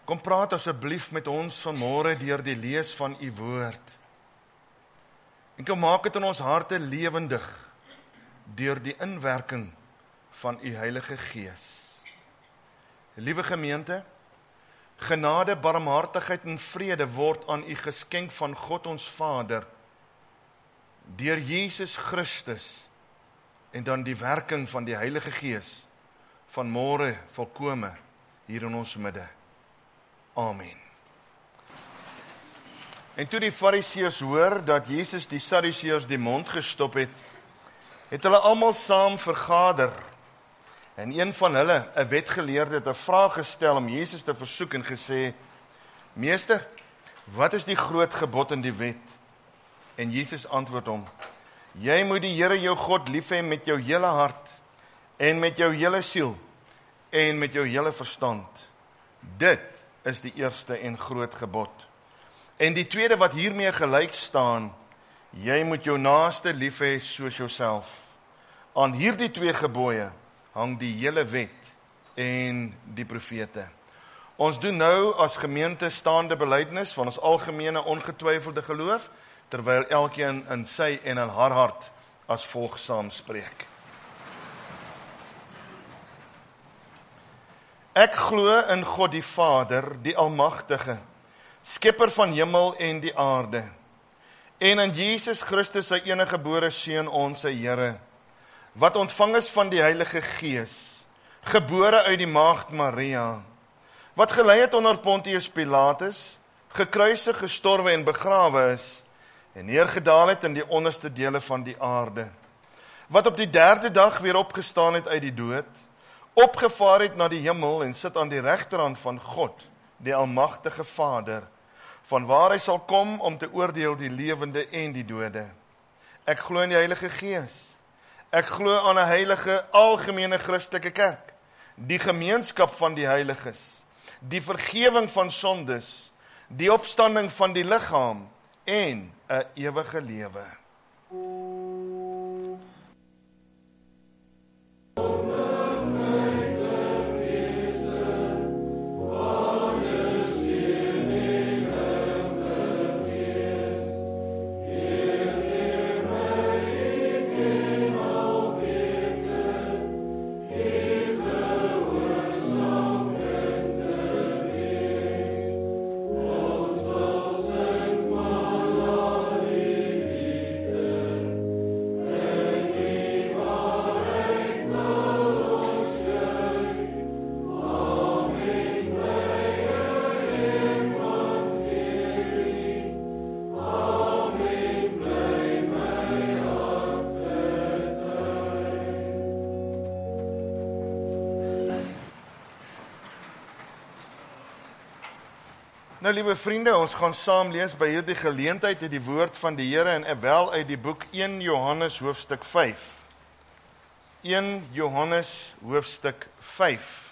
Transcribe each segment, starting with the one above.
Kom praat asseblief met ons vanmôre deur die lees van u woord. En kom maak dit in ons harte lewendig deur die inwerking van u Heilige Gees. Liewe gemeente, genade, barmhartigheid en vrede word aan u geskenk van God ons Vader, deur Jesus Christus, en dan die werking van die Heilige Gees, vanmôre volkome hier in ons midde. Amen. En toe die Fariseërs hoor dat Jesus die Sadduseërs die mond gestop het, het hulle almal saam vergader. En een van hulle, 'n wetgeleerde, het 'n vraag gestel om Jesus te versoek en gesê: Meester, wat is die groot gebod in die wet? En Jesus antwoord hom: Jy moet die Here jou God lief hê met jou hele hart, en met jou hele siel, en met jou hele verstand. Dit is die eerste en groot gebod. En die tweede wat hiermee gelyk staan: jy moet jou naaste lief hê soos jouself. Aan hierdie twee gebooie hang die hele wet en die profete. Ons doen nou as gemeente staande belydenis van ons algemene ongetwyfelde geloof, terwyl elkeen in sy en in haar hart as volg saamspreek. Ek glo in God die Vader, die Almagtige, Skepper van hemel en die aarde, en in Jesus Christus sy eniggebore Seun, ons sy Here, wat ontvang is van die Heilige Gees, gebore uit die maagd Maria, wat gelei het onder Pontius Pilatus, gekruisig, gestorwe en begrawe is, en neergedaal het in die onderste dele van die aarde, wat op die derde dag weer opgestaan het uit die dood, opgevaar het na die hemel en sit aan die regterhand van God, die Almagtige Vader, vanwaar hy sal kom om te oordeel die lewende en die dode. Ek glo in die Heilige Gees. Ek glo aan 'n heilige, algemene Christelike kerk, die gemeenskap van die heiliges, die vergewing van sondes, die opstanding van die liggaam en 'n ewige lewe. Nou, liewe vriende, ons gaan saam lees by hierdie geleentheid uit die woord van die Here en wel uit die boek 1 Johannes hoofstuk 5. 1 Johannes hoofstuk 5.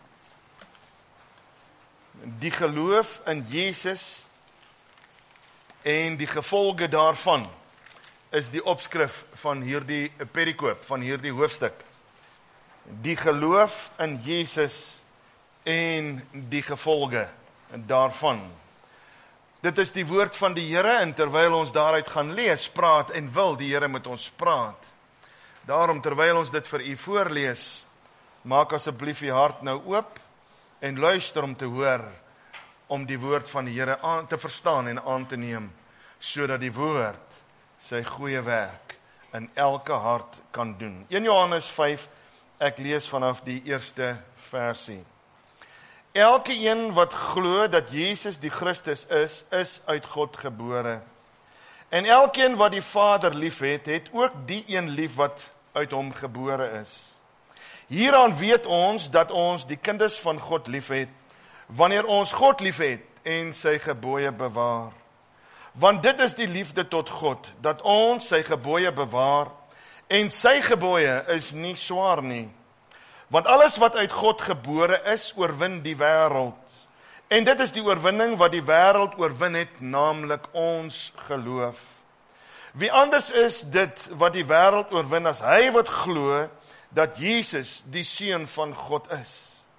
Die geloof in Jesus en die gevolge daarvan is die opskrif van hierdie perikoop, van hierdie hoofstuk. Die geloof in Jesus en die gevolge daarvan. Dit is die woord van die Here en terwyl ons daaruit gaan lees, praat en wil die Here met ons praat. Daarom terwyl ons dit vir u voorlees, maak asseblief u hart nou oop en luister om te hoor, om die woord van die Here aan te verstaan en aan te neem, sodat die woord sy goeie werk in elke hart kan doen. 1 Johannes 5, ek lees vanaf die eerste versie. Elke een wat glo dat Jesus die Christus is uit God gebore. En elkeen wat die Vader lief het, het ook die een lief wat uit hom gebore is. Hieraan weet ons dat ons die kinders van God lief het, wanneer ons God lief het en sy gebooie bewaar. Want dit is die liefde tot God, dat ons sy gebooie bewaar, en sy gebooie is nie swaar nie. Want alles wat uit God gebore is, oorwin die wêreld. En dit is die oorwinning wat die wêreld oorwin het, naamlik ons geloof. Wie anders is dit wat die wêreld oorwin as hy wat glo dat Jesus die Seun van God is.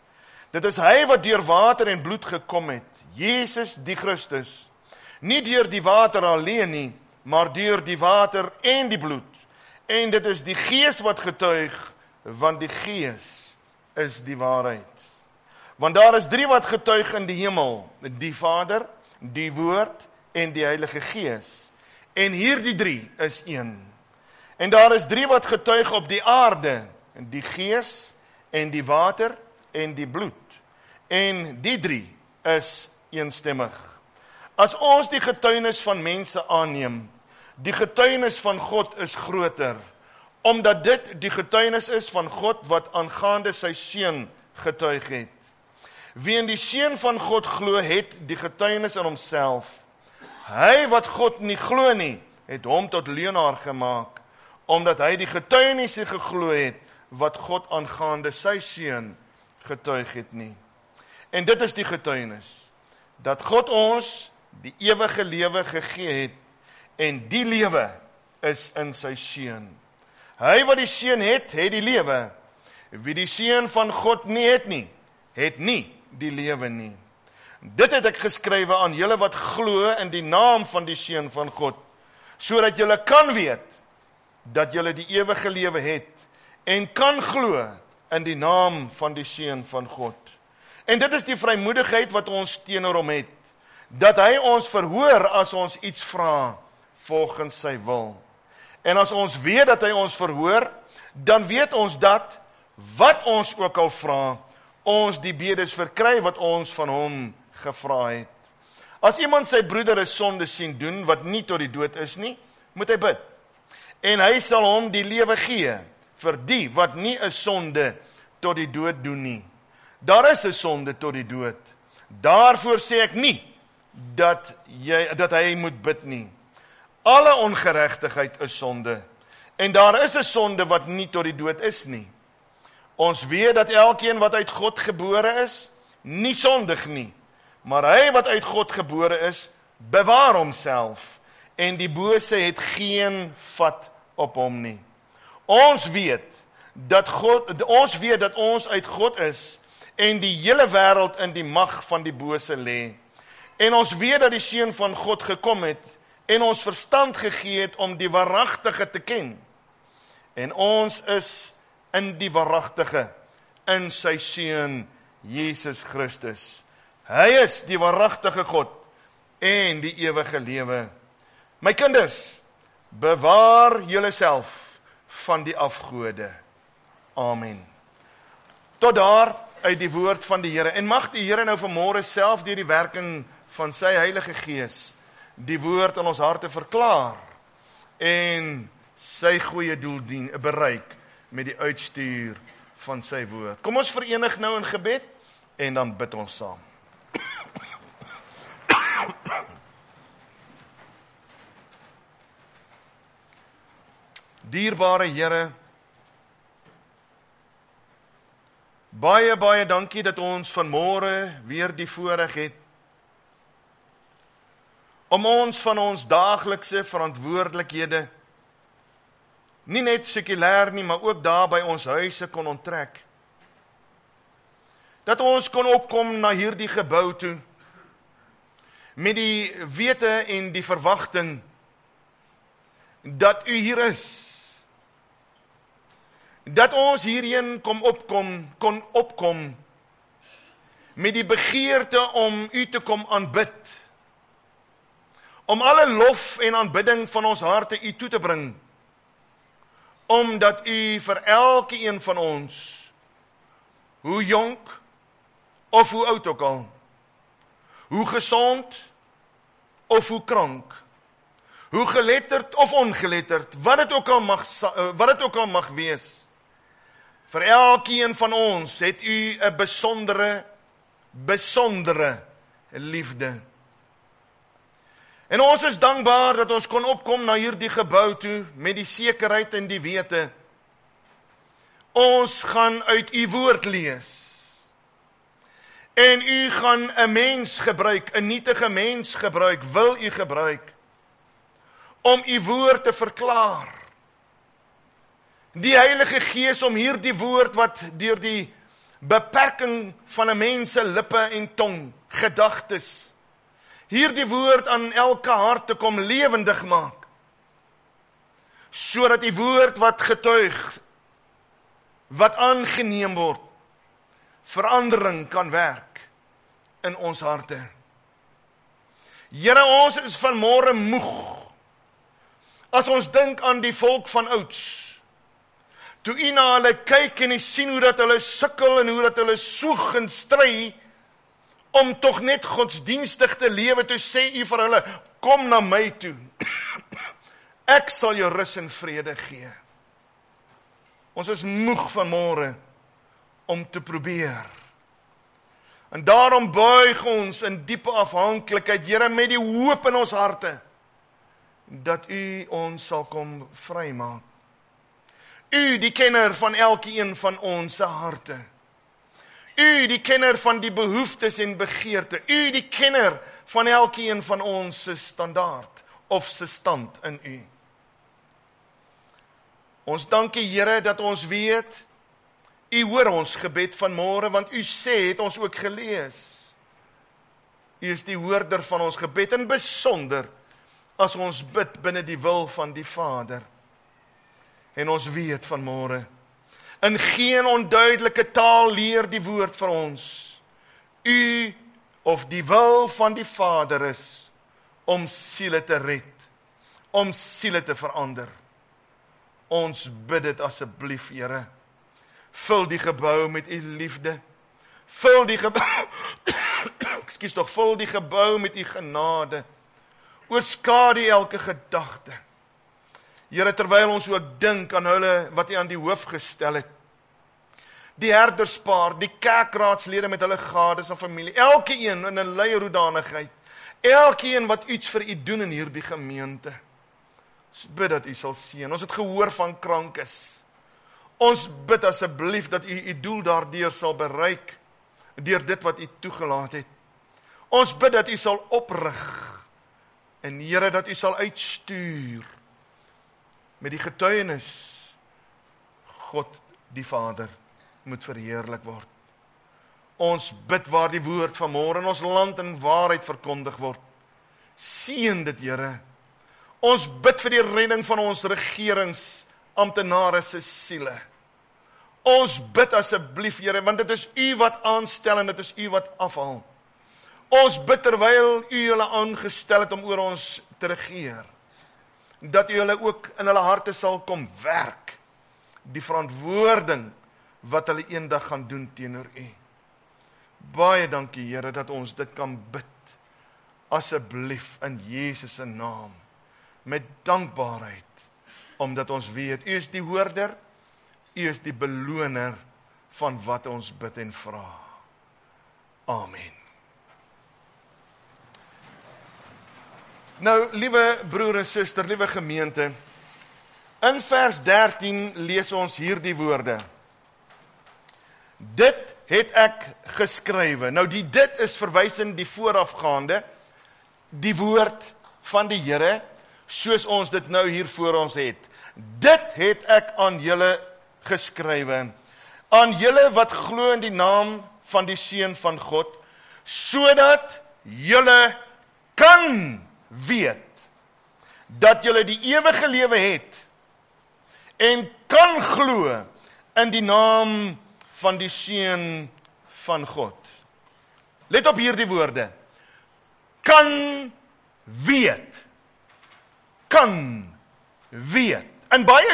Dit is hy wat deur water en bloed gekom het, Jesus die Christus. Nie deur die water alleen nie, maar deur die water en die bloed. En dit is die Gees wat getuig, want die Gees is die waarheid. Want daar is 3 wat getuig in die hemel, die Vader, die Woord en die Heilige Gees. En hierdie 3 is een. En daar is 3 wat getuig op die aarde, die Gees en die water en die bloed. En die 3 is eenstemmig. As ons die getuienis van mense aanneem, die getuienis van God is groter, omdat dit die getuienis is van God wat aangaande sy seun getuig het. Wie in die seun van God glo, het die getuienis in homself. Hy wat God nie glo nie, het hom tot leienaar gemaak, omdat hy die getuienis nie geglo het, wat God aangaande sy seun getuig het nie. En dit is die getuienis, dat God ons die ewige lewe gegee het, en die lewe is in sy seun. Hy wat die seun het die lewe. Wie die seun van God nie, het nie die lewe nie. Dit het ek geskrywe aan julle wat glo in die naam van die seun van God, sodat julle kan weet, dat julle die ewige lewe het, en kan glo in die naam van die seun van God. En dit is die vrymoedigheid wat ons teenoor hom het, dat hy ons verhoor as ons iets vra, volgens sy wil. En as ons weet dat hy ons verhoor, dan weet ons dat, wat ons ook al vra, ons die bedes verkry wat ons van hom gevra het. As iemand sy broeder 'n sonde sien doen, wat nie tot die dood is nie, moet hy bid. En hy sal hom die lewe gee, vir die wat nie 'n sonde tot die dood doen nie. Daar is 'n sonde tot die dood. Daarvoor sê ek nie, dat hy moet bid nie. Alle ongeregtigheid is sonde, en daar is 'n sonde wat nie tot die dood is nie. Ons weet dat elkeen wat uit God gebore is, nie sondig nie, maar hy wat uit God gebore is, bewaar homself, en die bose het geen vat op hom nie. Ons weet dat ons uit God is, en die hele wêreld in die mag van die bose lê. En ons weet dat die seun van God gekom het, en ons verstand gegee het om die waaragtige te ken. En ons is in die waaragtige, in sy seun Jesus Christus. Hy is die waaragtige God en die ewige lewe. My kinders, bewaar julleself van die afgode. Amen. Tot daar uit die woord van die Here. En mag die Here nou vanmôre self deur die werking van sy Heilige Gees die woord in ons harte verklaar en sy goeie doel bereik met die uitstuur van sy woord. Kom ons verenig nou in gebed en dan bid ons saam. Dierbare Here, baie dankie dat ons vanmôre weer die voorreg het om ons van ons daaglikse verantwoordelikhede nie net sekulêr nie, maar ook daar by ons huise kon onttrek. Dat ons kon opkom na hierdie gebou toe met die wete en die verwagting dat U hier is. Dat ons hierheen kon opkom met die begeerte om U te kom aanbid. Om alle lof en aanbidding van ons harte U toe te bring. Omdat U vir elke een van ons, hoe jonk of hoe oud ook al, hoe gesond of hoe krank, hoe geletterd of ongeletterd, wat dit ook al mag wees, vir elkeen van ons het U 'n besondere liefde. En ons is dankbaar dat ons kon opkom na hierdie gebou toe met die sekerheid en die wete. Ons gaan uit U woord lees. En U gaan 'n mens gebruik, 'n nietige mens gebruik, wil U gebruik om U woord te verklaar. Die Heilige Gees om hierdie woord wat deur die beperking van 'n mens se lippe en tong, gedagtes. Hierdie woord aan elke hart te kom lewendig maak, sodat die woord wat getuig, wat aangeneem word, verandering kan werk in ons harte. Here, ons is vanmôre moeg, as ons dink aan die volk van ouds, toe U na hulle kyk en U sien hoe dat hulle sukkel en hoe dat hulle soeg en stry, om tog net godsdienstig te lewe, toe sê U vir hulle, kom na my toe, ek sal jou rus en vrede gee. Ons is moeg vanmôre om te probeer. En daarom buig ons in diepe afhanklikheid, Here, met die hoop in ons harte, dat U ons sal kom vrymaak. U, die kenner van elkeen van ons se harte. U, die kenner van die behoeftes en begeerte. U, die kenner van elkeen van ons se standaard, of se stand in U. Ons dank U, Here, dat ons weet, U hoor ons gebed vanmôre, want U sê, het ons ook gelees. U is die hoorder van ons gebed, en besonder, as ons bid binne die wil van die Vader. En ons weet vanmôre, in geen onduidelike taal leer die woord vir ons, U, of die wil van die Vader is, om siele te red, om siele te verander. Ons bid dit asseblief, Here. Vul die gebou met U liefde. Vul die gebou, vul die gebou met U genade. Oorskadu elke gedagte. Here, terwyl ons ook dink aan hulle wat U aan die hoof gestel het. Die herderspaar, die kerkraadslede met hulle gades en familie, elkeen in 'n leierhoedanigheid, elkeen wat iets vir U doen in hierdie gemeente. Ons bid dat U sal seën. Ons het gehoor van krankes. Ons bid asseblief dat U doel daardeur sal bereik, deur dit wat U toegelaat het. Ons bid dat U sal oprig, en Here, dat U sal uitstuur, met die getuienis, God die Vader moet verheerlik word. Ons bid waar die woord vanmôre in ons land in waarheid verkondig word. Seën dit, Here. Ons bid vir die redding van ons regeringsamptenare se siele. Ons bid asseblief, Here, want dit is U wat aanstel en dit is U wat afhaal. Ons bid terwyl U hulle aangestel het om oor ons te regeer, dat U hulle ook in hulle harte sal kom werk, die verantwoording wat hulle eendag gaan doen teenoor U. Baie dankie, Here, dat ons dit kan bid, asseblief in Jesus se naam, met dankbaarheid, omdat ons weet, U is die hoorder, U is die beloner van wat ons bid en vra. Amen. Nou, liewe broer en suster, liewe gemeente, in vers 13 lees ons hierdie woorde. Dit het ek geskrywe. Nou dit is verwysend die voorafgaande, die woord van die Here, soos ons dit nou hier voor ons het. Dit het ek aan julle geskrywe, aan julle wat glo in die naam van die Seun van God, sodat julle kan weet, dat julle die ewige lewe het, en kan glo in die naam van die Seun van God. Let op hierdie woorde. Kan weet. Kan weet. In baie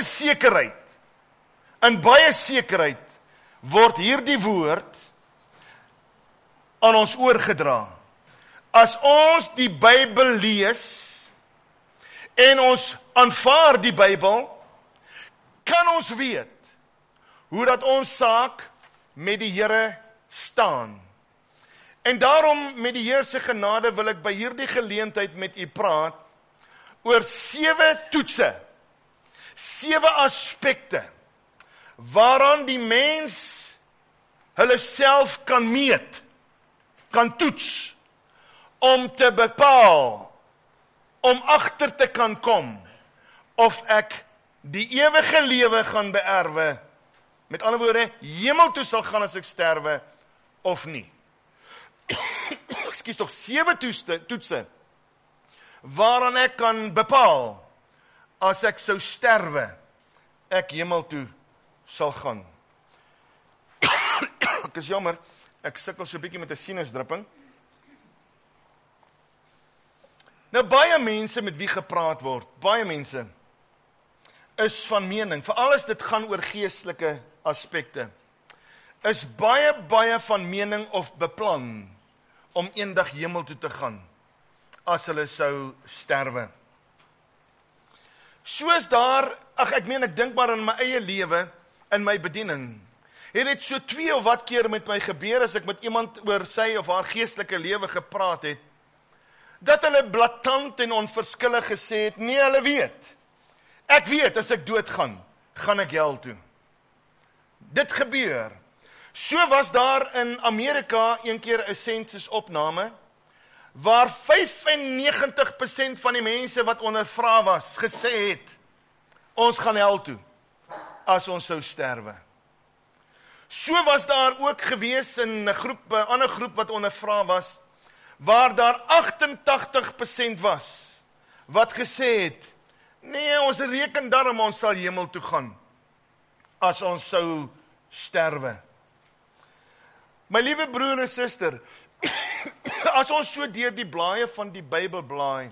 sekerheid word hierdie woord aan ons oorgedra. As ons die Bybel lees en ons aanvaar die Bybel, kan ons weet hoe dat ons saak met die Here staan. En daarom met die Here se genade wil ek by hierdie geleentheid met u praat oor 7 toetse, 7 aspekte waaraan die mens hulle self kan meet, kan toets, om te bepaal, om agter te kan kom, of ek die ewige lewe gaan beerwe, Met ander woorde, hemel toe sal gaan as ek sterwe of nie. Ekskuus tog, 7 toetse waaraan ek kan bepaal as ek sou sterwe, ek hemel toe sal gaan. Ek is jammer, ek sukkel so 'n bietjie met 'n sinusdrupping. Nou baie mense met wie gepraat word, baie mense is van mening, veral as dit gaan oor geestelike aspekte, is baie van mening of beplan om eendag hemel toe te gaan, as hulle sou sterwe. Soos daar, ek dink maar in my eie lewe, in my bediening, het dit so 2 of wat keer met my gebeur, as ek met iemand oor sy of haar geestelike lewe gepraat het, dat hulle blaatant en onverskillig gesê het, nee, hulle weet. Ek weet, as ek doodgaan, gaan ek hel toe. Dit gebeur. So was daar in Amerika een keer 'n sensusopname, waar 95% van die mense wat ondervra was, gesê het, ons gaan hel toe, as ons sou sterwe. So was daar ook gewees in 'n ander groep wat ondervra was, waar daar 88% was, wat gesê het, nee, ons reken daarom ons sal hemel toe gaan, as ons sou sterwe. My liewe broer en suster, as ons so deur die blaaie van die Bybel blaai,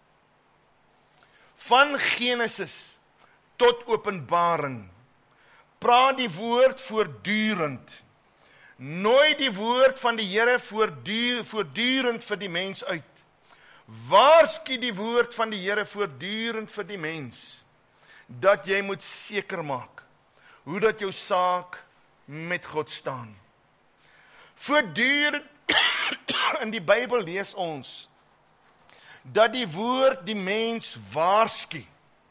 van Genesis tot Openbaring, praat die woord voortdurend, nooi die woord van die Here voortdurend vir die mens uit. Waarsku die woord van die Here voortdurend vir die mens, dat jy moet seker maak, hoe dat jou saak met God staan. Voortdurend in die Bybel lees ons, dat die woord die mens waarsku.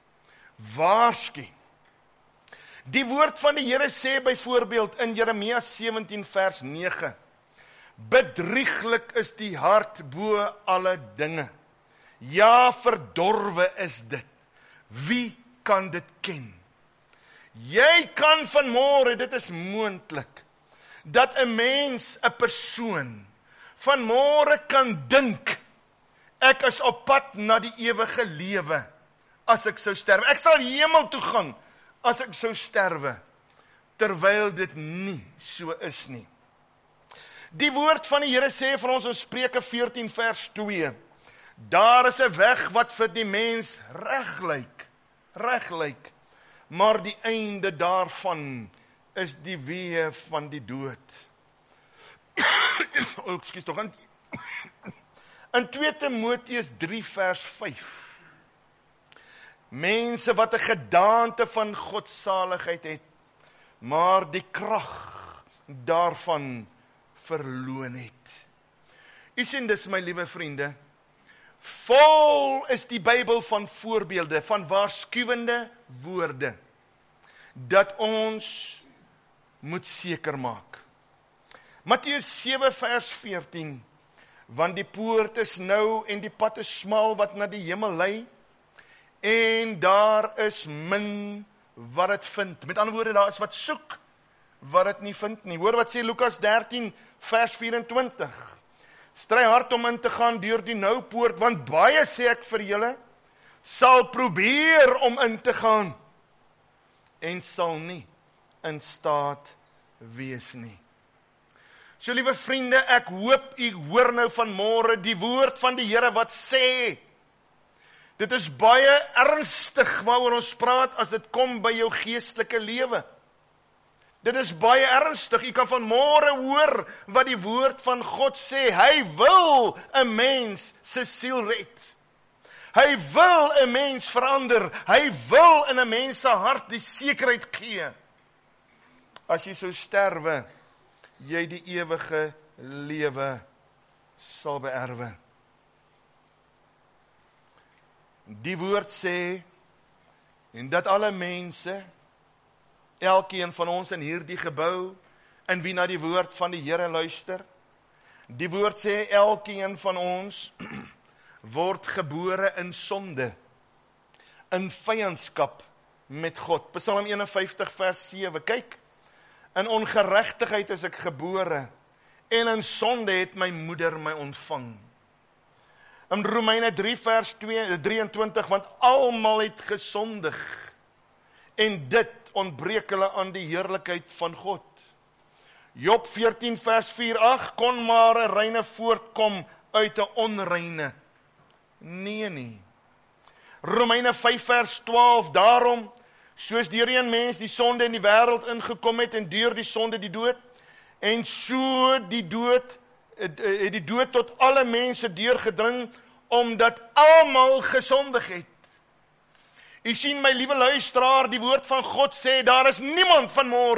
Die woord van die Here sê byvoorbeeld in Jeremia 17 vers 9, bedrieglik is die hart bo alle dinge. Ja, verdorwe is dit. Wie kan dit ken? Jy kan vanmôre, dit is moontlik, dat 'n mens, 'n persoon, vanmôre kan dink, ek is op pad na die ewige lewe, as ek sou sterwe. Ek sal hemel toe gaan, as ek sou sterwe, terwyl dit nie so is nie. Die woord van die Here sê vir ons in Spreuke 14 vers 2, daar is 'n weg wat vir die mens reg lyk, maar die einde daarvan is die weë van die dood. Ekskuus tog, in 2 Timoteus 3 vers 5, mense wat 'n gedaante van godsaligheid het, maar die krag daarvan verloon het. U sien dis, my liewe vriende, vol is die Bybel van voorbeelde, van waarskuwende woorde, dat ons moet seker maak. Matteus 7 vers 14, want die poort is nou en die pad is smal wat na die hemel lei, en daar is min wat dit vind. Met ander woorde, daar is wat soek, wat dit nie vind nie. Hoor wat sê Lukas 13 vers 24, stry hard om in te gaan deur die nou poort, want baie, sê ek vir julle, sal probeer om in te gaan, en sal nie in staat wees nie. So liewe vriende, ek hoop u hoor nou vanmôre die woord van die Here wat sê, dit is baie ernstig waaroor ons praat as dit kom by jou geestelike lewe. Dit is baie ernstig. U kan vanmôre hoor wat die woord van God sê. Hy wil 'n mens se siel red. Hy wil 'n mens verander. Hy wil in 'n mens se hart die sekerheid gee. As jy sou sterwe, jy die ewige lewe sal beerwe. Die woord sê, en dat alle mense, elkeen van ons in hierdie gebou, en wie na die woord van die Here luister, die woord sê, elkeen van ons word gebore in sonde, in vyandskap met God. Psalm 51 vers 7, kyk, In ongeregtigheid is ek gebore, en in sonde het my moeder my ontvang. In Romeine 3 vers 23, want almal het gesondig, en dit ontbreek hulle aan die heerlikheid van God. Job 14 vers 4, ag, kon maar 'n reine voortkom uit 'n onreine. Nee. Romeine 5 vers 12, daarom, soos deur een mens die sonde in die wêreld ingekom het, en deur die sonde die dood, en so het die dood tot alle mense deurgedring, omdat almal gesondig het. U sien, my liewe luisteraar, die woord van God sê, daar is niemand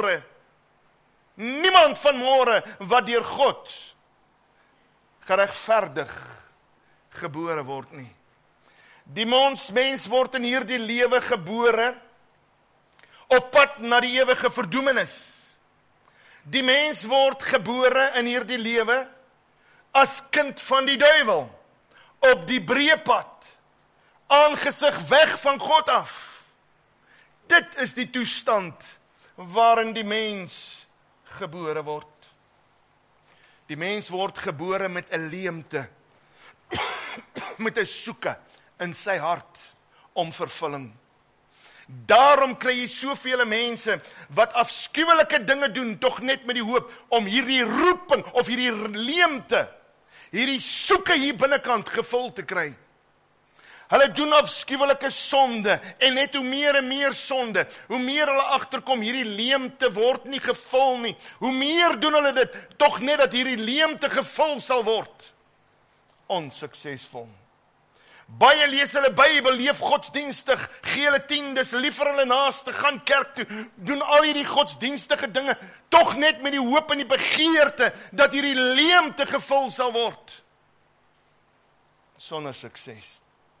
van môre wat deur God geregverdig gebore word nie. Die mens word in hierdie lewe gebore op pad na die ewige verdoemenis. Die mens word gebore in hierdie lewe as kind van die duiwel, op die breë pad, aangesig weg van God af. Dit is die toestand waarin die mens gebore word. Die mens word gebore met 'n leemte, met 'n soeke in sy hart om vervulling. Daarom kry jy soveel mense wat afskuwelike dinge doen, tog net met die hoop om hierdie roeping of hierdie leemte, hierdie soeke hier binnekant gevul te kry. Hulle doen afskuwelike sonde, en net hoe meer en meer sonde, hoe meer hulle agterkom, hierdie leemte word nie gevul nie. Hoe meer doen hulle dit, tog net dat hierdie leemte gevul sal word. Onsuksesvol. Baie lees hulle Bybel, leef godsdienstig, gee hulle tiendes, lief vir hulle naaste, gaan kerk toe, doen al hierdie godsdienstige dinge, tog net met die hoop en die begeerte, dat hierdie leemte gevul sal word. Sonder sukses.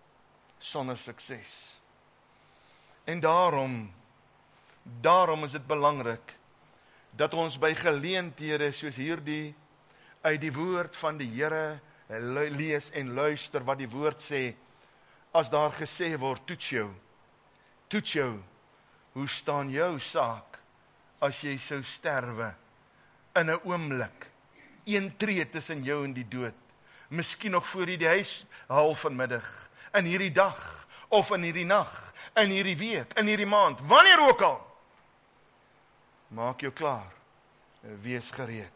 En daarom is dit belangrik, dat ons by geleenthede soos hierdie, uit die woord van die Here lees en luister wat die woord sê, as daar gesê word, toets jou, hoe staan jou saak, as jy sou sterwe, in 'n oomblik, een tree tussen jou en die dood, miskien nog voor jy die huis haal vanmiddag, in hierdie dag, of in hierdie nag, in hierdie week, in hierdie maand, wanneer ook al, maak jou klaar, wees gereed.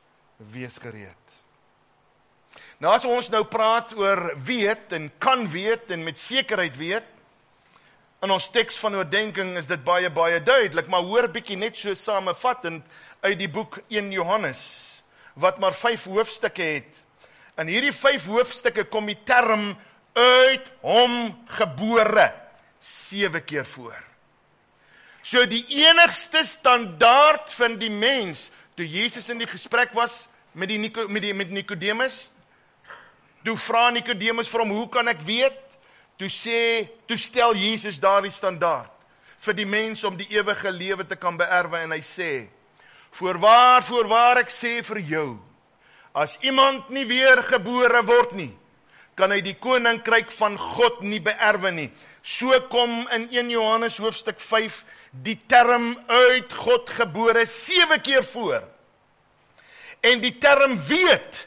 Nou as ons nou praat oor weet, en kan weet, en met sekerheid weet, in ons teks van oordenking is dit baie, baie duidelik, maar hoor bietjie net so samevattend uit die boek 1 Johannes, wat maar 5 hoofstukke het. In hierdie 5 hoofstukke kom die term uit hom gebore 7 keer voor. So die enigste standaard van die mens, toe Jesus in die gesprek was met Nicodemus, toe vra Nicodemus vir hom, hoe kan ek weet? Toe stel Jesus daardie standaard vir die mens om die ewige lewe te kan beerwe, en hy sê, voorwaar ek sê vir jou, as iemand nie weer gebore word nie, kan hy die koninkryk van God nie beerwe nie. So kom in 1 Johannes hoofstuk 5 die term uit God gebore 7 keer voor. En die term weet,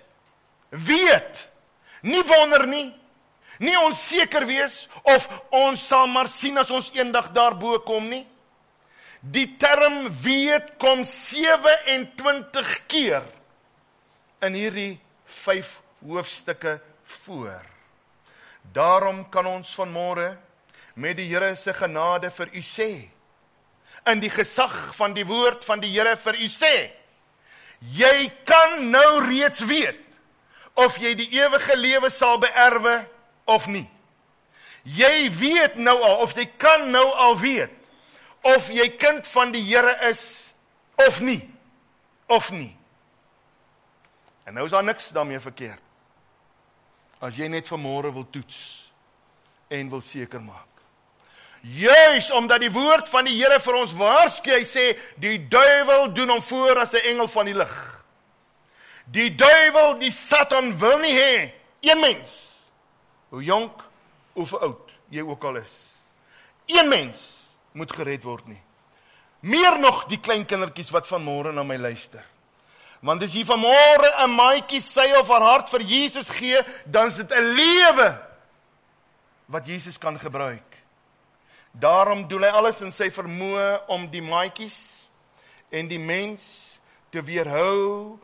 nie wonder nie onseker wees, of ons sal maar sien as ons eendag daarbo kom nie. Die term weet kom 27 keer in hierdie 5 hoofstukke voor. Daarom kan ons vanmôre met die Here se genade vir u sê, in die gesag van die woord van die Here vir u sê, jy kan nou reeds weet, of jy die ewige lewe sal beerwe, of nie. Jy weet nou al, of jy kan nou al weet, of jy kind van die Here is, of nie. En nou is daar niks daarmee verkeerd, as jy net vanmôre wil toets, en wil seker maak. Juis omdat die woord van die Here vir ons waarsku, hy sê, die duiwel doen hom voor as 'n engel van die lig. Die duiwel, die Satan wil nie hê, een mens, hoe jonk, hoe oud jy ook al is, een mens moet gered word nie. Meer nog die klein kindertjies wat vanmôre na my luister. Want as jy vanmôre 'n maatjie sy of haar hart vir Jesus gee, dan is dit 'n lewe wat Jesus kan gebruik. Daarom doen hy alles in sy vermoë om die maatjies en die mens te weerhou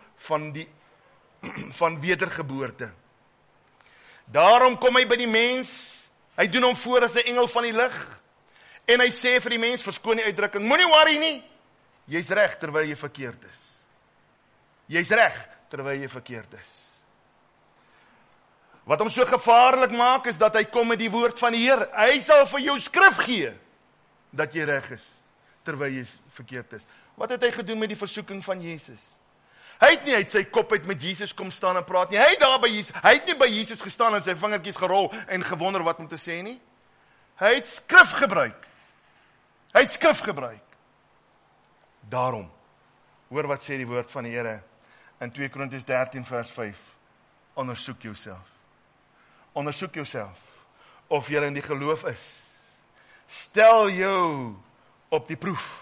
van wedergeboorte. Daarom kom hy by die mens, hy doen hom voor as 'n engel van die lig, en hy sê vir die mens, verskoon die uitdrukking, moenie worry nie, jy's reg terwyl jy verkeerd is. Jy's reg terwyl jy verkeerd is. Wat hom so gevaarlik maak, is dat hy kom met die woord van die Here. Hy sal vir jou skrif gee, dat jy reg is, terwyl jy verkeerd is. Wat het hy gedoen met die versoeking van Jesus? Hy het nie uit sy kop uit met Jesus kom staan en praat nie. Hy het nie by Jesus gestaan en sy vingertjies gerol en gewonder wat om te sê nie. Hy het skrif gebruik. Daarom, hoor wat sê die woord van die Here in 2 Korintiërs 13 vers 5. Ondersoek jouself of jy in die geloof is. Stel jou op die proef.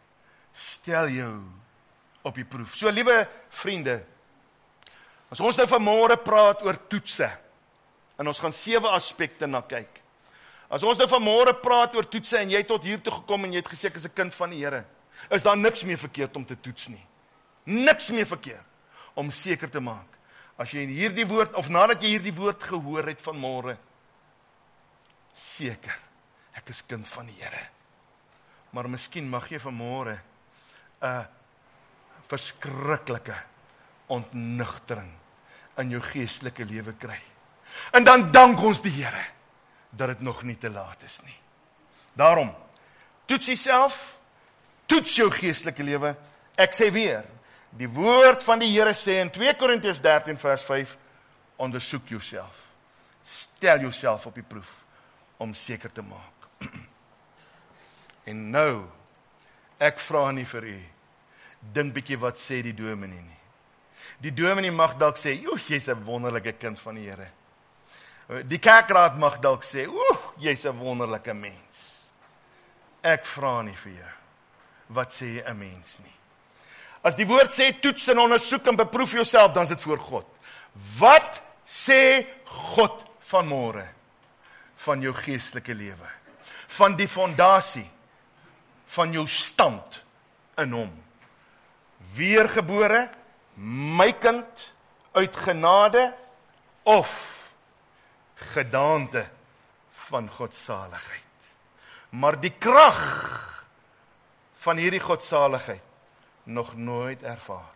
So, liewe vriende, as ons nou vanmôre praat oor toetse, en ons gaan 7 aspekte na kyk. As ons nou vanmôre praat oor toetse, en jy tot hier toe gekom, en jy het gesê, ek is 'n kind van die Here, is daar niks meer verkeerd om te toets nie. Niks meer verkeerd om seker te maak. As jy hierdie woord, of nadat jy hierdie woord gehoor het vanmôre, seker, ek is kind van die Here. Maar miskien mag jy vanmôre 'n verskriklike ontnugtering in jou geestelike lewe kry. En dan dank ons die Here dat dit nog nie te laat is nie. Daarom, toets jouself, toets jou geestelike lewe. Ek sê weer, die woord van die Here sê in 2 Korintiërs 13 vers 5, ondersoek jouself. Stel jouself op die proef om seker te maak. En nou, ek vra nie vir u, dink bietjie wat sê die dominee nie. Die dominee mag dalk sê, jy's 'n wonderlike kind van die Here. Die kerkraad mag dalk sê, jy's 'n wonderlike mens. Ek vra nie vir jou, wat sê 'n mens nie. As die woord sê, toets en ondersoek en beproef jouself, dan is dit voor God. Wat sê God vanmôre van jou geestelike lewe? Van die fondasie van jou stand in hom. Weergebore, my kind, uit genade of gedaante van godsaligheid. Maar die krag van hierdie godsaligheid nog nooit ervaar.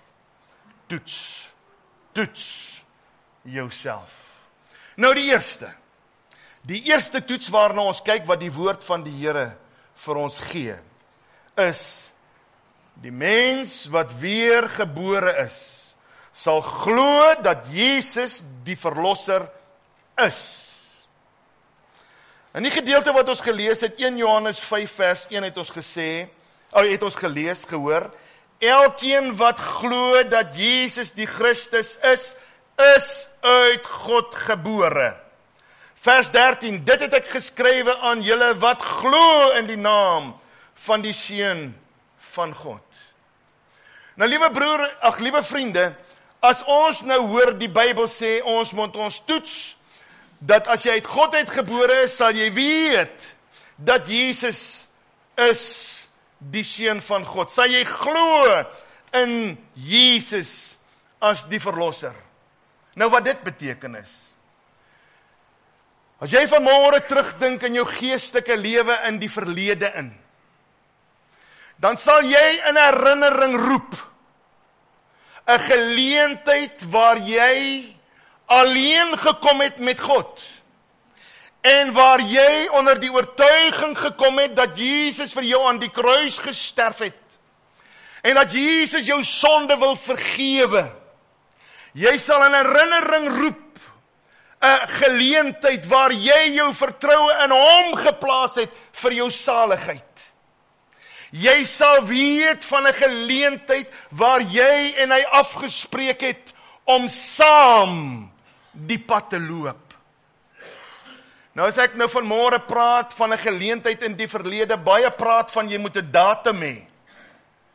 Toets jouself. Nou die eerste toets waarna ons kyk wat die woord van die Here vir ons gee, is die mens wat weergebore is, sal glo dat Jesus die verlosser is. In die gedeelte wat ons gelees het, 1 Johannes 5 vers 1 het ons gehoor, elkeen wat glo dat Jesus die Christus is uit God gebore. Vers 13, dit het ek geskrywe aan julle wat glo in die naam van die Seun van God. Nou liewe vriende, as ons nou hoor die Bybel sê, ons moet ons toets, dat as jy uit God uitgebore is, sal jy weet, dat Jesus is die Seun van God. Sal jy glo in Jesus as die verlosser. Nou wat dit beteken is, as jy vanmôre terugdink in jou geestelike lewe in die verlede in, dan sal jy in herinnering roep, 'n geleentheid waar jy alleen gekom het met God, en waar jy onder die oortuiging gekom het, dat Jesus vir jou aan die kruis gesterf het, en dat Jesus jou sonde wil vergewe. Jy sal in herinnering roep, 'n geleentheid waar jy jou vertroue in hom geplaas het vir jou saligheid. Jy sal weet van 'n geleentheid waar jy en hy afgespreek het om saam die pad te loop. Nou as ek nou vanmôre praat van 'n geleentheid in die verlede, baie praat van jy moet 'n datum hê.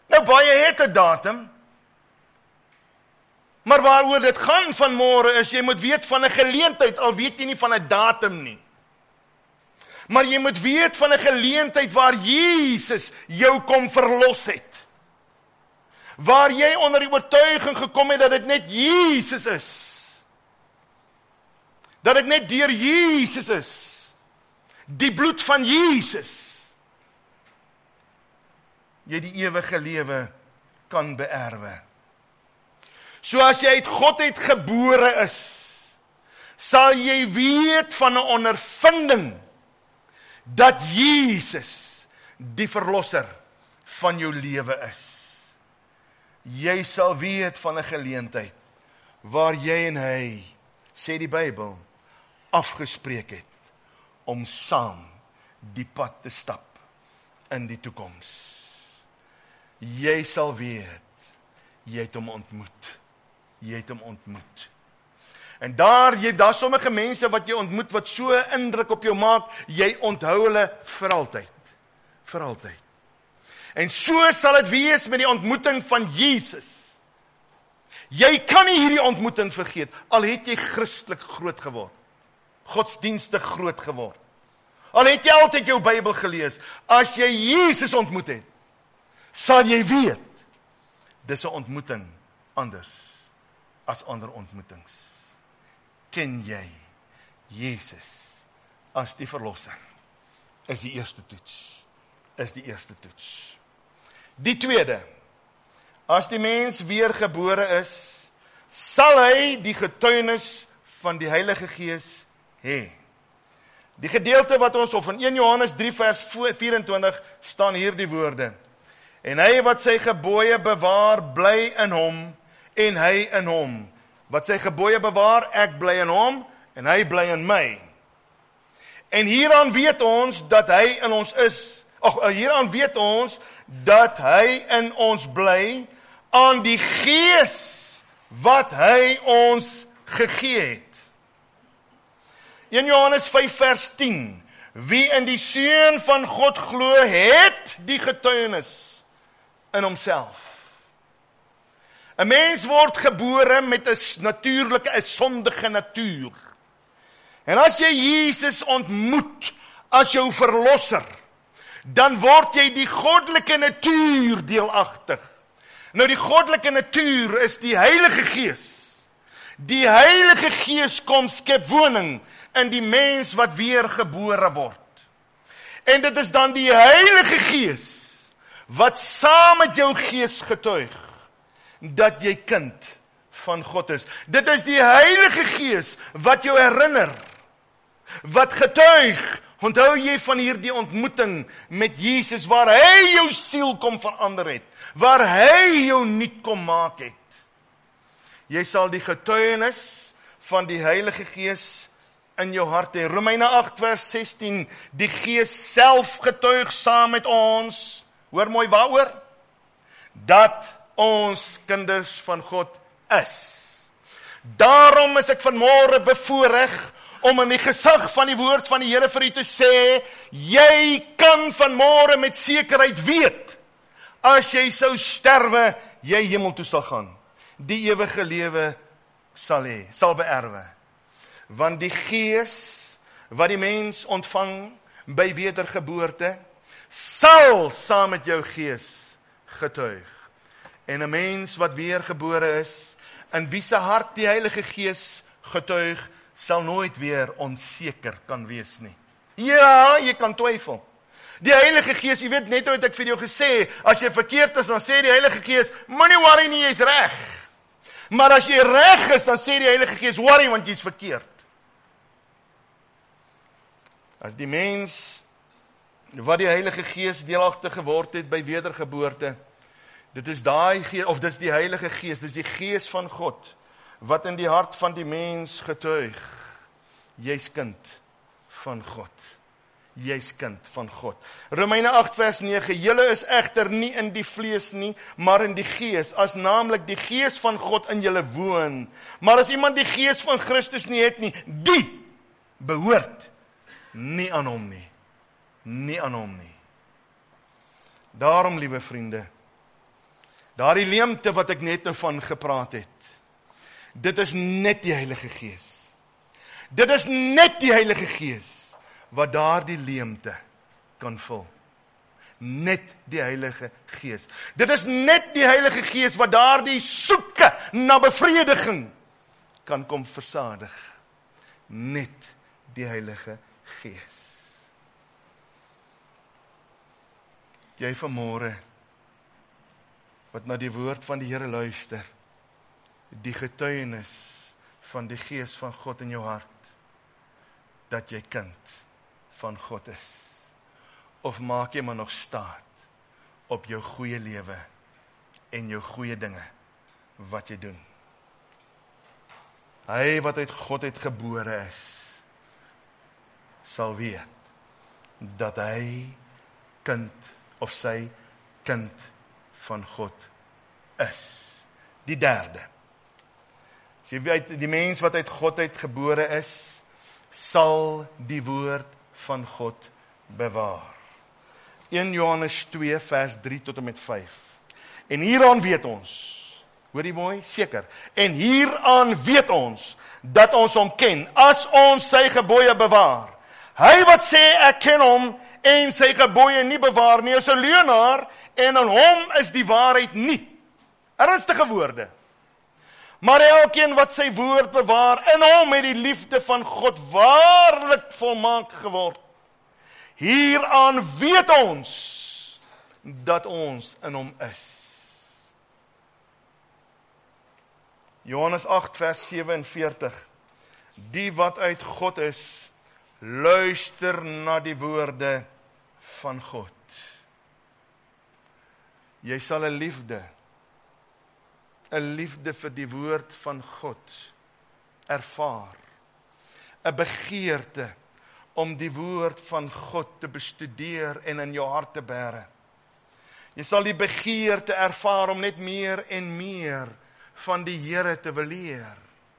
Nou, baie het 'n datum, maar waaroor dit gaan vanmôre is, jy moet weet van 'n geleentheid, al weet jy nie van 'n datum nie. Maar jy moet weet van 'n geleentheid waar Jesus jou kom verlos het. Waar jy onder die oortuiging gekom het dat dit net Jesus is. Dat dit net deur Jesus is. Die bloed van Jesus. Jy die ewige lewe kan beerwe. So as jy uit God uit gebore is, sal jy weet van 'n ondervinding dat Jesus die verlosser van jou lewe is. Jy sal weet van 'n geleentheid waar jy en hy, sê die Bybel, afgespreek het om saam die pad te stap in die toekoms. Jy sal weet, jy het hom ontmoet. Jy het hom ontmoet. En daar sommige mense wat jy ontmoet, wat so indruk op jou maak, jy onthou hulle vir altyd. Vir altyd. En so sal dit wees met die ontmoeting van Jesus. Jy kan nie hierdie ontmoeting vergeet, al het jy Christelik groot geword. Godsdienstig groot geword. Al het jy altyd jou Bybel gelees, as jy Jesus ontmoet het, sal jy weet, dis 'n ontmoeting anders as ander ontmoetings. Ken jy Jesus as die verlosser? Is die eerste toets. Is die eerste toets. Die tweede, as die mens weergebore is, sal hy die getuienis van die Heilige Gees hê. Die gedeelte wat ons, of in 1 Johannes 3 vers 24, staan hierdie woorde. En hy wat sy gebooie bewaar, bly in hom, en hy in hom. Wat sy gebooie bewaar, ek bly in hom, en hy bly in my. En hieraan weet ons dat hy in ons is. Hieraan weet ons dat hy in ons bly, aan die Gees wat hy ons gegee het. 1 Johannes 5 vers 10. Wie in die Seun van God glo, het die getuienis in homself. 'n Mens word gebore met 'n natuurlike, 'n sondige natuur. En as jy Jesus ontmoet as jou verlosser, dan word jy die goddelike natuur deelagtig. Nou die goddelike natuur is die Heilige Gees. Die Heilige Gees kom skep woning in die mens wat weer gebore word. En dit is dan die Heilige Gees wat saam met jou gees getuig dat jy kind van God is. Dit is die Heilige Gees wat jou herinner, wat getuig. Onthou jy van hierdie ontmoeting met Jesus, waar hy jou siel kom verander het, waar hy jou nuut kom maak het. Jy sal die getuienis van die Heilige Gees in jou hart hê. Romeine 8 vers 16, die Gees self getuig saam met ons, hoor mooi waaroor? Dat ons kinders van God is. Daarom is ek vanmôre bevoorreg om in die gesag van die woord van die Here vir u te sê, jy kan vanmôre met sekerheid weet, as jy sou sterwe, jy hemel toe sal gaan. Die ewige lewe sal hê, sal beerwe. Want die Gees wat die mens ontvang by wedergeboorte, sal saam met jou gees getuig. En 'n mens wat weergebore is, in wie se hart die Heilige Gees getuig, sal nooit weer onseker kan wees nie. Ja, jy kan twyfel. Die Heilige Gees, jy weet net hoe het ek vir jou gesê, as jy verkeerd is, dan sê die Heilige Gees, moenie worry nie, jy's reg. Maar as jy reg is, dan sê die Heilige Gees, worry want jy's verkeerd. As die mens wat die Heilige Gees deelagtig geword het by wedergeboorte, dit is daai Gees, of dis die Heilige Gees, dis die Gees van God, wat in die hart van die mens getuig, jy's kind van God. Jy's kind van God. Romeine 8 vers 9, julle is egter nie in die vlees nie, maar in die Gees, as naamlik die Gees van God in julle woon. Maar as iemand die Gees van Christus nie het nie, die behoort nie aan hom nie. Nie aan hom nie. Daarom, liewe vriende, Daardie leemte wat ek net nou van gepraat het, dit is net die Heilige Gees. Dit is net die Heilige Gees wat daardie leemte kan vul. Net die Heilige Gees. Dit is net die Heilige Gees wat daardie soeke na bevrediging kan kom versadig. Net die Heilige Gees. Jy vanmôre wat na die woord van die Here luister, die getuienis van die Gees van God in jou hart, dat jy kind van God is. Of maak jy maar nog staat op jou goeie lewe en jou goeie dinge wat jy doen. Hy wat uit God uit gebore is, sal weet dat hy kind of sy kind van God is. Die derde. As jy weet, die mens wat uit God uit gebore is, sal die woord van God bewaar. 1 Johannes 2 vers 3 tot en met 5. En hieraan weet ons, hoor jy mooi, seker, en hieraan weet ons, dat ons hom ken, as ons sy gebooie bewaar. Hy wat sê ek ken hom, en sy gebooie nie bewaar nie, is 'n leienaar, en in hom is die waarheid nie. Ernstige woorde. Maar elkeen wat sy woord bewaar, in hom het die liefde van God waarlik volmaak geword. Hieraan weet ons, dat ons in hom is. Johannes 8 vers 47. Die wat uit God is, luister na die woorde van God. Jy sal 'n liefde vir die woord van God ervaar. 'n begeerte om die woord van God te bestudeer en in jou hart te bære. Jy sal die begeerte ervaar om net meer en meer van die Here te wil leer.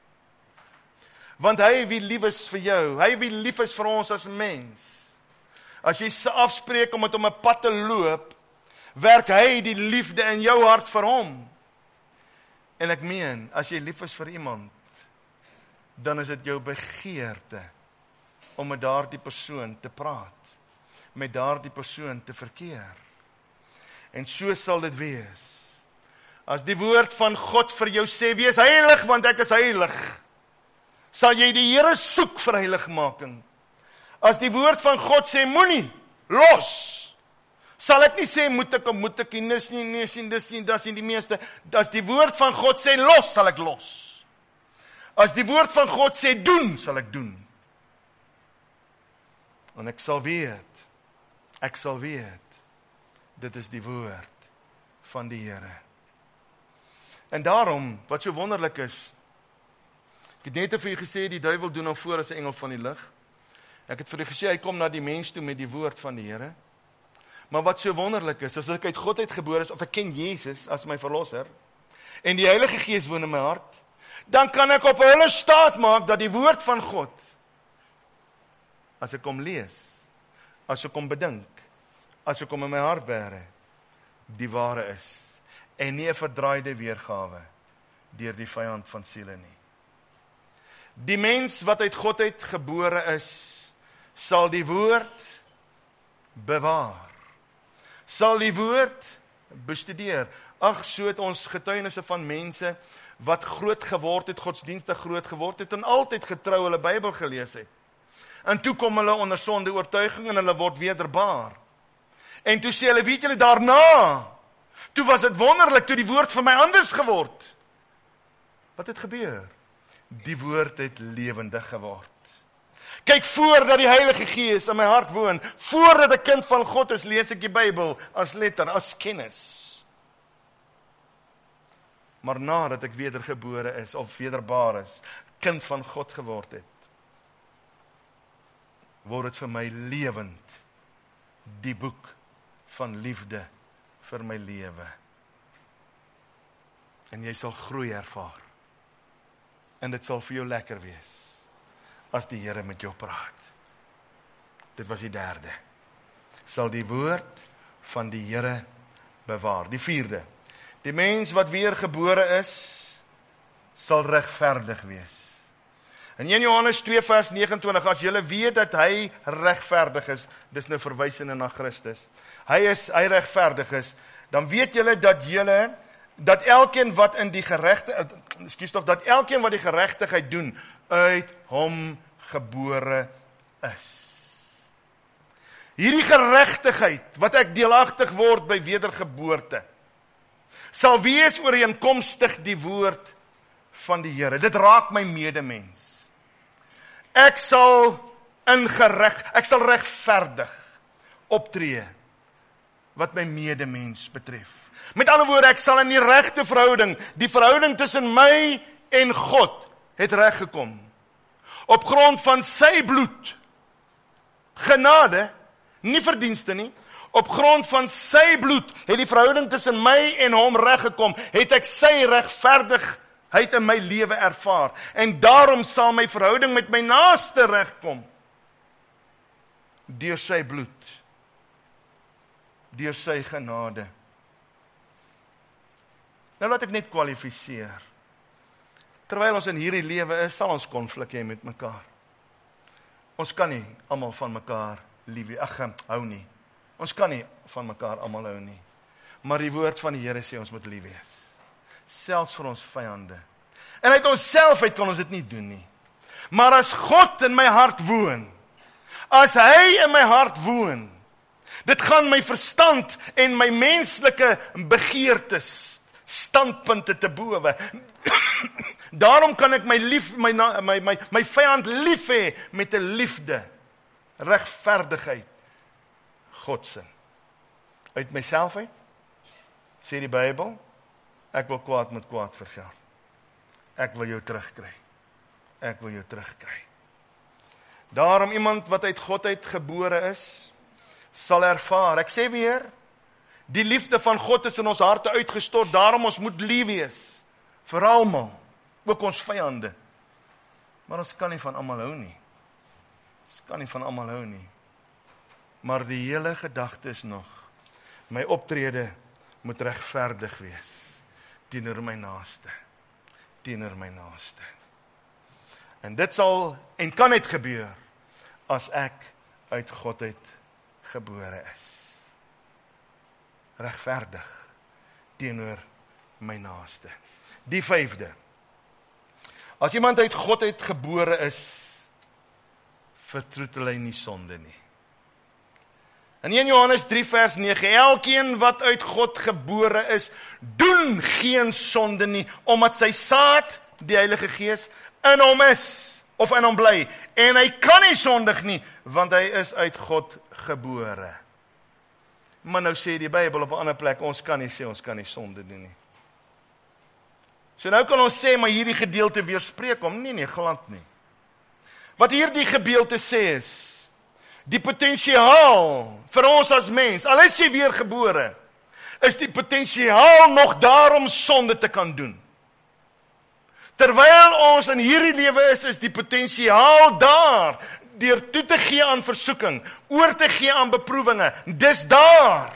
Want hy wie lief is vir jou, hy wie lief is vir ons as mens. As jy afspreek om met hom 'n pad te loop, werk hy die liefde in jou hart vir hom. En ek meen, as jy lief is vir iemand, dan is dit jou begeerte om met daardie persoon te praat, met daardie persoon te verkeer. En so sal dit wees. As die woord van God vir jou sê, wees heilig, want ek is heilig, sal jy die Here soek vir heiligmaking. As die woord van God sê, moenie, los, sal ek nie sê, moet ek nie, dis nie, das nie die meeste. As die woord van God sê, los, sal ek los. As die woord van God sê, doen, sal ek doen. En ek sal weet, dit is die woord van die Here. En daarom, wat so wonderlik is, ek het net vir u gesê, die duiwel doen hom voor as 'n engel van die lig. Ek het vir u gesê, hy kom na die mens toe met die woord van die Here. Maar wat so wonderlik is, as ek uit God uitgebore is, of ek ken Jesus as my verlosser, en die Heilige Gees woon in my hart, dan kan ek op hulle staat maak, dat die woord van God, as ek hom lees, as ek hom bedink, as ek hom in my hart bære, die ware is, en nie 'n verdraaide weergawe, deur die vyand van siele nie. Die mens wat uit God uit gebore is, sal die woord bewaar. Sal die woord bestudeer. Ag, so het ons getuienisse van mense wat groot geword het, godsdienstig groot geword het, en altyd getrou hulle Bybel gelees het. En toe kom hulle onder sonde oortuiging en hulle word wederbaar. En toe sê hulle, weet julle daarna, toe was dit wonderlik, toe die woord vir my anders geword. Wat het gebeur? Die woord het lewendig geword. Kyk, voordat die Heilige Gees in my hart woon, voordat ek kind van God is, lees ek die Bybel as letter, as kennis. Maar nadat ek wedergebore is, of wederbaar is, kind van God geword het, word dit vir my lewend, die boek van liefde vir my lewe. En jy sal groei ervaar. En dit sal vir jou lekker wees, as die Here met jou praat. Dit was die derde. Sal die woord van die Here bewaar. Die vierde. Die mens wat weergebore is, sal regverdig wees. In 1 Johannes 2 vers 29, as julle weet dat hy regverdig is, dis nou verwysende na Christus, hy regverdig is, dan weet julle dat elkeen wat dat elkeen wat die geregtigheid doen, uit hom gebore is. Hierdie geregtigheid, wat ek deelagtig word by wedergeboorte, sal wees ooreenkomstig die woord van die Here. Dit raak my medemens. Ek sal regverdig optree wat my medemens betref. Met ander woorde, ek sal in die regte verhouding, die verhouding tussen my en God, het reg gekom. Op grond van sy bloed, genade, nie verdienste nie, op grond van sy bloed, het die verhouding tussen my en hom reg gekom, het ek sy regverdigheid in my lewe ervaar, en daarom sal my verhouding met my naaste regkom, deur sy bloed, deur sy genade. Nou laat ek net kwalifiseer. Terwyl ons in hierdie lewe is, sal ons konflik hê met mekaar. Ons kan nie almal van mekaar hou nie. Ons kan nie van mekaar almal hou nie. Maar die woord van die Here sê ons moet lief wees. Selfs vir ons vyande. En uit onsself uit kan ons dit nie doen nie. Maar as God in my hart woon, as hy in my hart woon, dit gaan my verstand en my menslike begeertes, standpunte te bowe. Daarom kan ek my vyand lief hê met 'n liefde, regverdigheid, Godsin. Uit myself uit, sê die Bybel, ek wil kwaad met kwaad vergeld. Ek wil jou terugkry. Ek wil jou terugkry. Daarom iemand wat uit God uit gebore is, sal ervaar, ek sê weer, die liefde van God is in ons harte uitgestort, daarom ons moet lief wees, vir almal, ook ons vyande. Maar ons kan nie van almal hou nie. Ons kan nie van almal hou nie. Maar die hele gedagte is nog, my optrede moet regverdig wees, teenoor my naaste. Teenoor my naaste. En dit sal, en kan net gebeur, as ek uit God uit gebore is. Regverdig, teenoor my naaste. Die 5de. As iemand uit God uit gebore is, vertroetel hy nie sonde nie. In 1 Johannes 3 vers 9, elkeen wat uit God gebore is, doen geen sonde nie, omdat sy saad, die Heilige Gees, in hom is, of in hom bly, en hy kan nie sondig nie, want hy is uit God gebore. Maar nou sê die Bybel op 'n ander plek, ons kan nie sonde doen nie. So nou kan ons sê, maar hierdie gedeelte weerspreek hom, nee, glad nie. Wat hierdie gedeelte sê is, die potensiaal vir ons as mens, al is jy weergebore, is die potensiaal nog daar om sonde te kan doen. Terwyl ons in hierdie lewe is die potensiaal daar, deur toe te gee aan versoeking, oor te gee aan beproewinge, dis daar.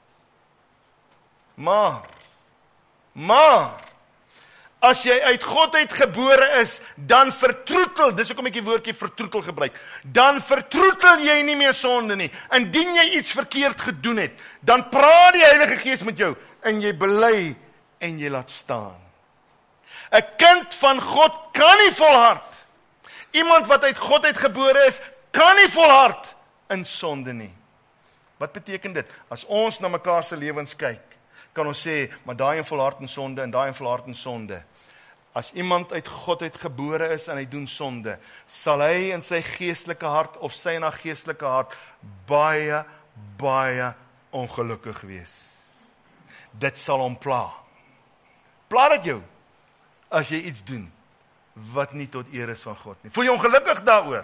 Maar, as jy uit God uit gebore is, dan vertroetel, dis hoekom ek die woordjie vertroetel gebruik, dan vertroetel jy nie meer sonde nie. Indien jy iets verkeerd gedoen het, dan praat die Heilige Gees met jou, en jy bely, en jy laat staan. 'n kind van God kan nie volhard. Iemand wat uit God uit gebore is, kan nie volhard in sonde nie. Wat beteken dit? As ons na mekaar se lewens kyk, kan ons sê, maar daai een volhard in sonde, en daai een volhard in sonde. As iemand uit God uit gebore is, en hy doen sonde, sal hy in sy geestelike hart, of sy in haar geestelike hart, baie, baie ongelukkig wees. Dit sal hom pla. Pla dit jou, as jy iets doen, wat nie tot eer is van God nie. Voel jy ongelukkig daaroor?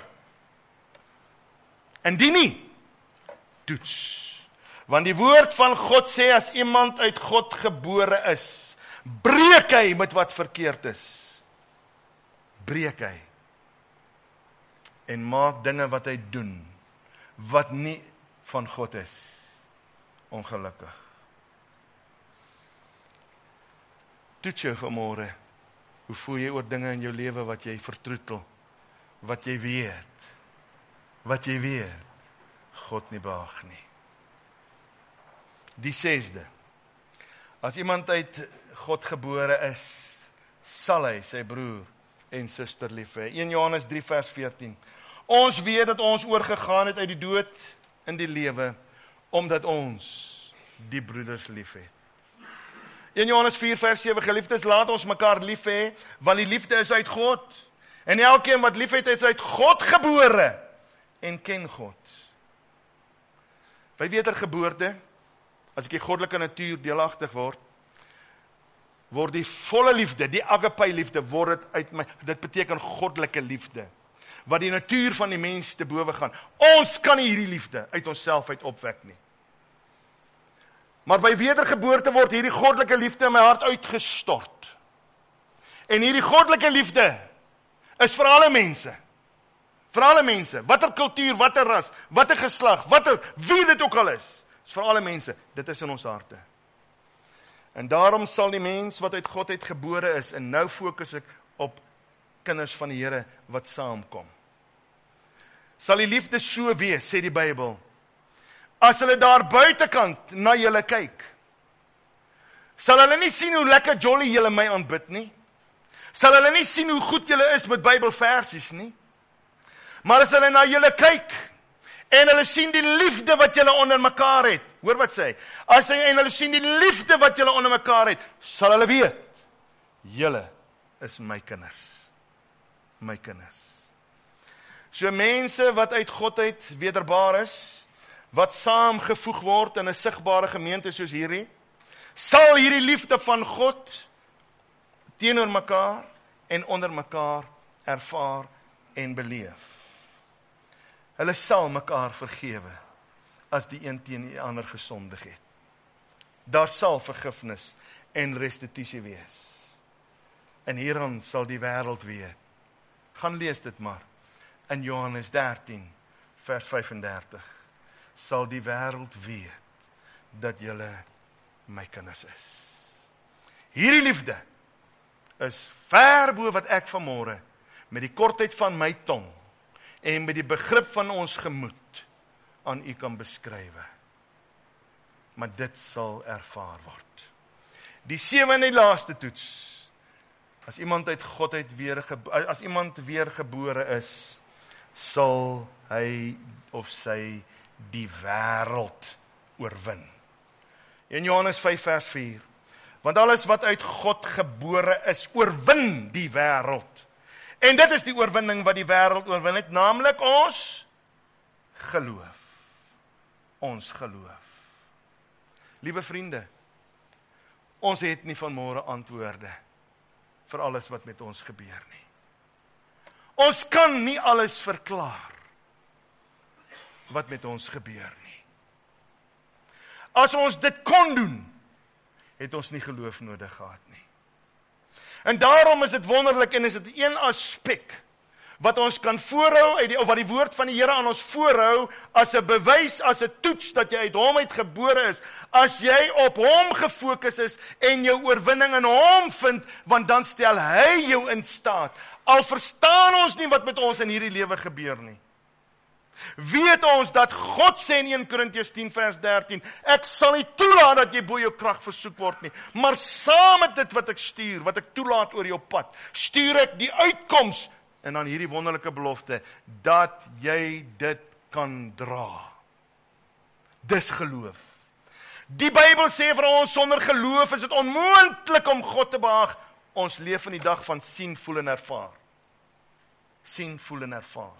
Indien nie, toets. Want die woord van God sê, as iemand uit God gebore is, breek hy met wat verkeerd is. Breek hy. En maak dinge wat hy doen, wat nie van God is, ongelukkig. Toets jou vanmôre. Hoe voel jy oor dinge in jou lewe wat jy vertroetel? Wat jy weet, God nie behaag nie. Die 6de, as iemand uit God gebore is, sal hy sy broer en suster lief hê. 1 Johannes 3 vers 14. Ons weet dat ons oorgegaan het uit die dood in die lewe, omdat ons die broeders lief het. 1 Johannes 4 vers 7, geliefdes, laat ons mekaar lief hê, want die liefde is uit God. En elkeen wat lief het, is uit God gebore en ken God. By wedergeboorte, as ek die goddelike natuur deelagtig word die volle liefde, die agape liefde, word dit uit my, dit beteken goddelike liefde, wat die natuur van die mens te bowe gaan. Ons kan nie hierdie liefde uit onsself uit opwek nie. Maar by wedergeboorte word hierdie goddelike liefde in my hart uitgestort. En hierdie goddelike liefde is vir alle mense. Vir alle mense, watter kultuur, watter ras, watter geslag, wie dit ook al is vir alle mense, dit is in ons harte. En daarom sal die mens wat uit God uit gebore is, en nou fokus ek op kinders van die Here wat saamkom. Sal die liefde so wees, sê die Bybel, as hulle daar buitekant na julle kyk, sal hulle nie sien hoe lekker jolly julle my aanbid nie, sal hulle nie sien hoe goed julle is met Bybelversies nie, maar as hulle na julle kyk, en hulle sien die liefde wat julle onder mekaar het, hoor wat sê, en hulle sien die liefde wat julle onder mekaar het, sal hulle weet, julle is my kinders. My kinders. So mense wat uit God uit wederbaar is, wat saamgevoeg word in 'n sigbare gemeente soos hierdie, sal hierdie liefde van God teenoor mekaar en onder mekaar ervaar en beleef. Hulle sal mekaar vergewe as die een teen die ander gesondig het. Daar sal vergifnis en restituisie wees. En hieraan sal die wêreld weet. Gaan lees dit maar. In Johannes 13 vers 35 sal die wêreld weet dat julle my kinders is. Hierdie liefde is ver bo wat ek vanmôre met die kortheid van my tong en met die begrip van ons gemoed aan u kan beskrywe. Maar dit sal ervaar word. Die 7 en die laaste toets. As iemand uit God uit as iemand weer gebore is, sal hy of sy die wêreld oorwin. In Johannes 5 vers 4. Want alles wat uit God gebore is, oorwin die wêreld. En dit is die oorwinning wat die wêreld oorwin het, naamlik ons geloof. Ons geloof. Liewe vriende, ons het nie vanmôre antwoorde vir alles wat met ons gebeur nie. Ons kan nie alles verklaar wat met ons gebeur nie. As ons dit kon doen, het ons nie geloof nodig gehad nie. En daarom is dit wonderlik en is dit een aspek wat ons kan voorhou, of wat die woord van die Here aan ons voorhou, as 'n bewys, as 'n toets, dat jy uit hom uit gebore is, as jy op hom gefokus is, en jou oorwinning in hom vind, want dan stel hy jou in staat, al verstaan ons nie wat met ons in hierdie lewe gebeur nie. Weet ons dat God sê in 1 Korintiërs 10 vers 13, ek sal nie toelaat dat jy bo jou krag versoek word nie, maar saam met dit wat ek stuur, wat ek toelaat oor jou pad, stuur ek die uitkoms, en dan hierdie wonderlike belofte, dat jy dit kan dra. Dis geloof. Die Bybel sê vir ons, sonder geloof is dit onmoontlik om God te behaag. Ons leef in die dag van sien, voel en ervaar. Sien, voel en ervaar.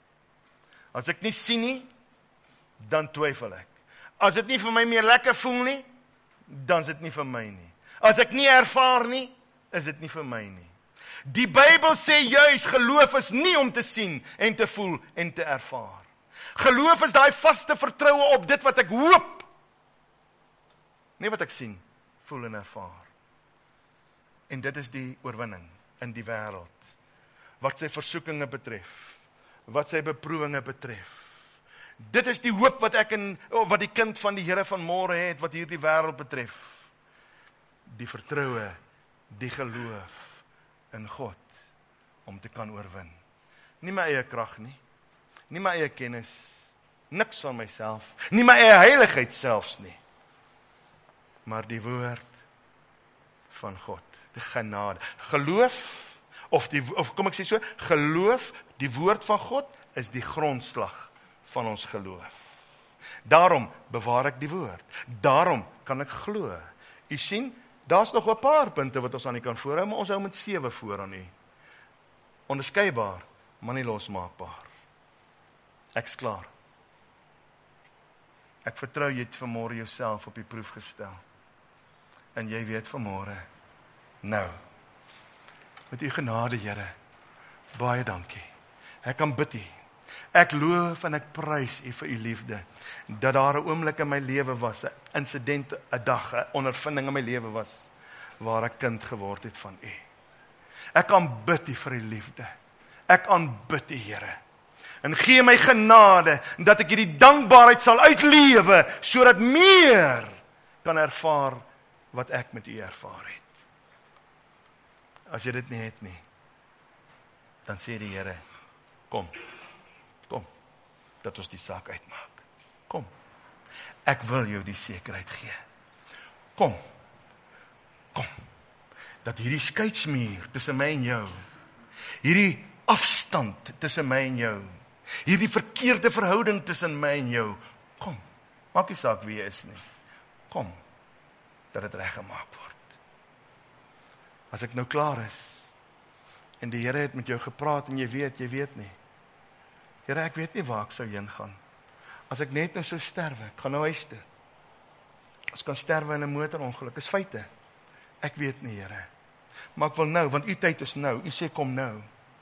As ek nie sien nie, dan twyfel ek. As dit nie vir my meer lekker voel nie, dan is dit nie vir my nie. As ek nie ervaar nie, is dit nie vir my nie. Die Bybel sê juis, geloof is nie om te sien en te voel en te ervaar. Geloof is daai vaste vertroue op dit wat ek hoop. Nie wat ek sien, voel en ervaar. En dit is die oorwinning in die wêreld. Wat sy versoekinge betref, wat sy beproewinge betref. Dit is die hoop wat wat die kind van die Here van môre het, wat hierdie wêreld betref. Die vertroue die geloof in God om te kan oorwin. Nie my eie krag nie, nie my eie kennis, niks van myself, nie my eie heiligheid selfs nie, maar die woord van God, die genade. Geloof, kom ek sê so, geloof, die woord van God, is die grondslag van ons geloof. Daarom bewaar ek die woord. Daarom kan ek glo. U sien, daar's nog 'n paar punte wat ons aan die kan voorhou, maar ons hou met 7 voor aan u. Onderskeibaar, maar nie losmaakbaar. Ek's klaar. Ek vertrou jy het vanmôre jouself op die proef gestel. En jy weet vanmôre, nou, met u genade, Here, baie dankie. Ek kan bid u. Ek loof en ek prys u vir u liefde, dat daar 'n oomblik in my lewe was, 'n insident, 'n dag, 'n ondervinding in my lewe was, waar ek kind geword het van u. Ek aanbid u vir u liefde. Ek aanbid u, Here. En gee my genade, dat ek hierdie dankbaarheid sal uitlewe, sodat meer kan ervaar wat ek met u ervaar het. As jy dit nie het nie, dan sê die Here, kom, dat ons die saak uitmaak. Kom, ek wil jou die sekerheid gee. Kom, dat hierdie skeidsmuur tussen my en jou, hierdie afstand tussen my en jou, hierdie verkeerde verhouding tussen my en jou, kom, maak nie saak wie jy is nie, kom, dat dit reggemaak word. As ek nou klaar is, en die Here het met jou gepraat, en jy weet nie, Here, ek weet nie waar ek sou heen gaan. As ek net nou sou sterwe, ek gaan nou huis toe. As kan sterwe in 'n motorongeluk, is feite. Ek weet nie, Here. Maar ek wil nou, want u tyd is nou. U sê kom nou.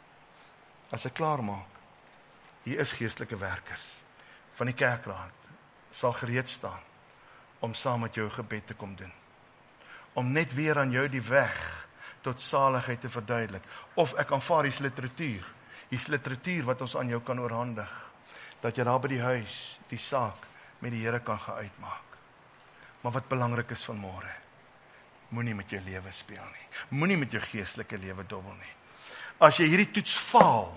As ek klaar maak, hier is geestelike werkers van die kerkraad, sal gereed staan om saam met jou gebed te kom doen. Om net weer aan jou die weg tot saligheid te verduidelik. Of ek aanvaar die literatuur wat ons aan jou kan oorhandig, dat jy daar by die huis die saak met die Here kan gaan uitmaak. Maar wat belangrik is vanmôre, moenie met jou lewe speel nie. Moenie met jou geestelike lewe dobbel nie. As jy hierdie toets faal,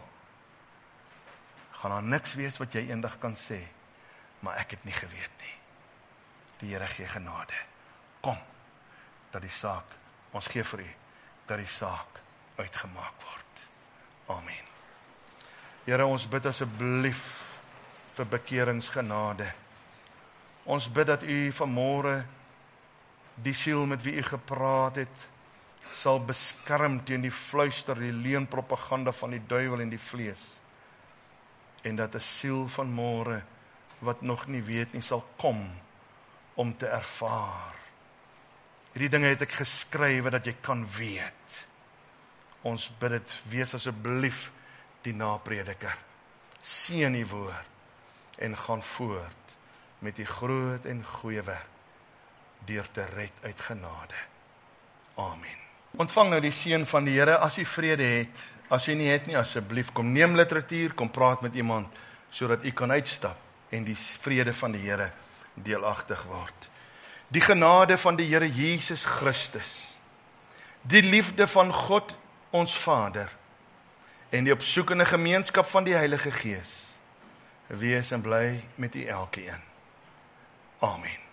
gaan daar niks wees wat jy eendag kan sê, maar ek het nie geweet nie. Die Here gee genade. Kom, dat die saak, ons gee vir u, dat die saak uitgemaak word. Amen. Here, ons bid asseblief vir bekeringsgenade. Ons bid dat u vanmôre die siel met wie u gepraat het, sal beskerm teen die fluister, die leuenpropaganda van die duiwel en die vlees. En dat 'n siel vanmôre, wat nog nie weet nie, sal kom om te ervaar. Hierdie dinge het ek geskrywe dat jy kan weet. Ons bid dit, wees asseblief die naprediker. Seën die woord en gaan voort met die groot en goeie werk deur te red uit genade. Amen. Ontvang nou die seën van die Here. As jy vrede het, as jy nie het nie, asseblief kom neem literatuur, kom praat met iemand sodat u kan uitstap en die vrede van die Here deelagtig word. Die genade van die Here Jesus Christus, die liefde van God ons Vader en die opsoekende gemeenskap van die Heilige Gees wees en bly met u elkeen. Amen.